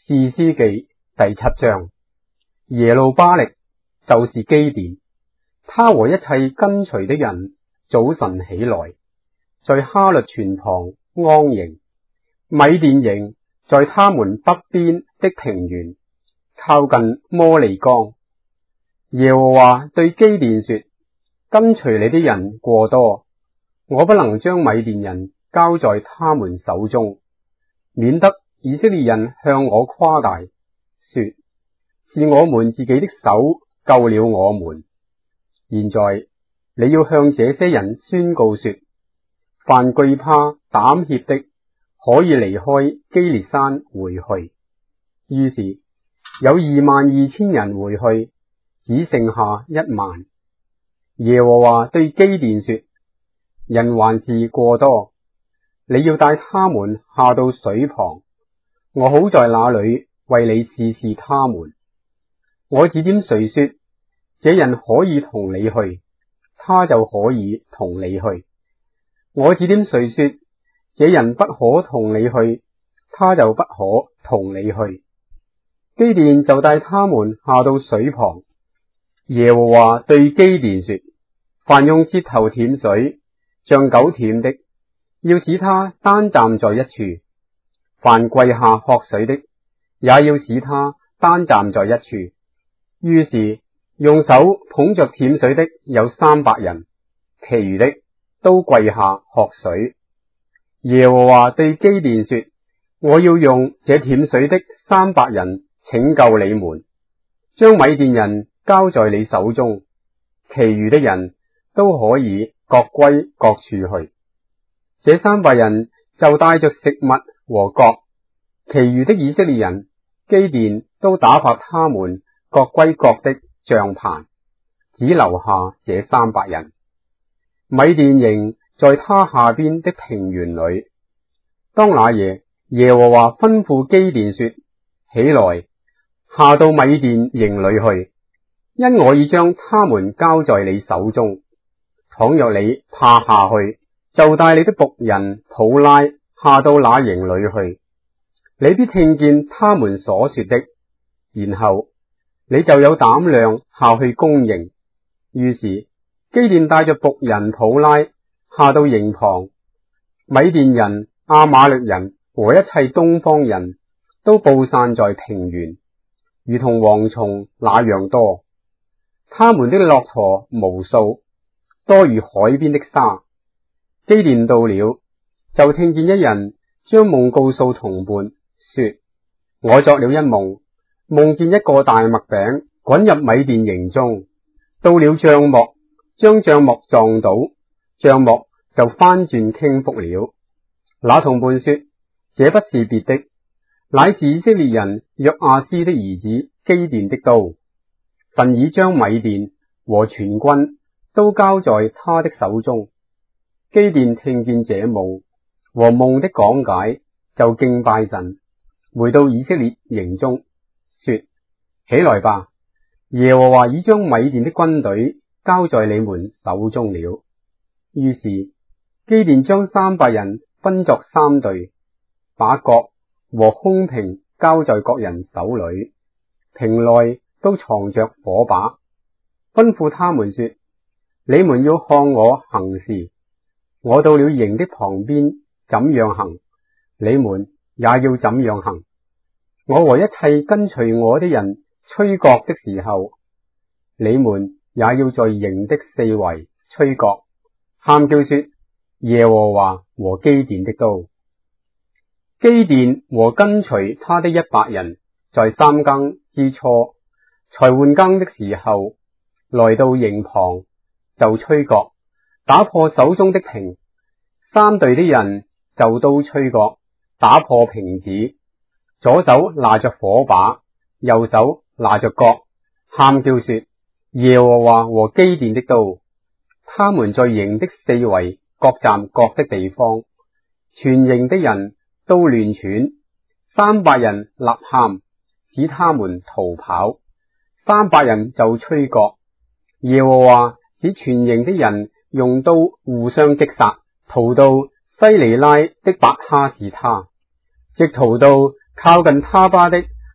士師記第7章。耶路巴力就是基甸，他和一切跟隨的人早晨起來，在哈律泉旁安營。米甸營在他們北邊的平原，靠近摩利岡。耶和華對基甸說：跟隨你的人過多，我不能將米甸人交在他們手中，免得以色列人向我誇大，說是我們自己的手救了我們。現在你要向這些人宣告說：凡懼怕膽怯的，可以離開基列山回去。於是有22000人回去，只剩下1萬。耶和華對基甸說：人還是過多，你要帶他們下到水旁，我好在那裏為你試試他們。我指點誰說這人可以同你去，他就可以同你去；我指點誰說這人不可同你去，他就不可同你去。基甸就帶他們下到水旁。耶和華對基甸說：凡用舌頭舔水，像狗舔的，要使他單站在一處；凡跪下喝水的，也要使他單站在一處。於是用手捧着舔水的有300人，其餘的都跪下喝水。耶和華對基甸說：我要用這舔水的300人拯救你們，將米甸人交在你手中，其餘的人都可以各歸各處去。這300人就帶着食物和角，其餘的以色列人，基甸都打發他們各歸各的帳棚，只留下這300人。米甸營在他下邊的平原裏。當那夜，耶和華吩咐基甸說：起來，下到米甸營裏去，因我已將他們交在你手中。倘若你怕下去，就帶你的僕人普拉下到那營裏去，你必聽見他們所說的，然後你就有膽量下去攻營。於是基甸帶着僕人普拉下到營旁，米甸人、亞瑪力人和一切東方人都布散在平原，如同蝗蟲那樣多。他們的駱駝無數，多如海邊的沙。基甸到了，就聽見一人將夢告訴同伴，說：我作了一夢，夢見一個大麥餅滾入米甸營中，到了帳幕，將帳幕撞倒，帳幕就翻轉傾覆了。那同伴說：這不是別的，乃是以色列人約阿斯的兒子基甸的刀。神已將米甸和全軍都交在他的手中。基甸聽見這夢和夢的講解，就敬拜神，回到以色列營中，說：起來吧，耶和華已將米甸的軍隊交在你們手中了。於是基甸將300人分作3隊，把角和空瓶交在各人手裏，瓶內都藏着火把，吩咐他們說：你們要看我行事，我到了營的旁邊怎樣行，你們也要怎樣行。我和一切跟隨我的人吹角的時候，你們也要在營的四圍吹角，喊叫說：耶和華和基甸的刀。基甸和跟隨他的100人，在3更之初，才換更的時候，來到營旁，就吹角，打破手中的瓶。3隊的人就都吹角，打破瓶子，左手拿着火把，右手拿着角，喊叫說：耶和華和基甸的刀。他們在營的四圍各站各的地方，全營的人都亂竄。300人吶喊，使他們逃跑。300人就吹角。耶和華使全營的人用刀互相擊殺，逃到西尼拉的伯哈士他，直逃到靠近他巴的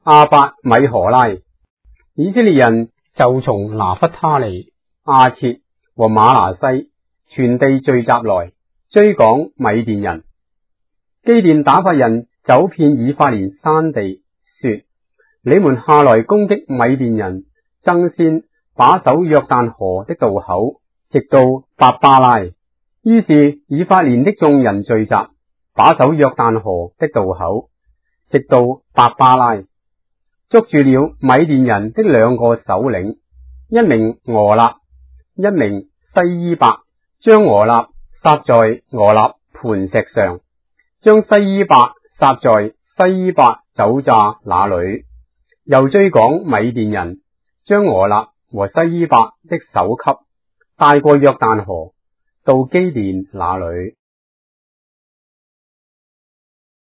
亞伯米荷拉。以色列人就從拿弗他利、亞設和瑪拿西全地聚集來追趕米甸人。基甸打發人走遍以法蓮山地，說：你們下來攻擊米甸人，爭先把守約旦河的渡口，直到伯巴拉。於是以法蓮的眾人聚集，把守約旦河的渡口，直到伯巴拉，捉住了米甸人的兩個首領，一名俄立，一名西伊伯，將俄立殺在俄立磐石上，將西伊伯殺在西伊伯酒榨那裏。又追趕米甸人，將俄立和西伊伯的首級帶過約旦河，到基甸那裏。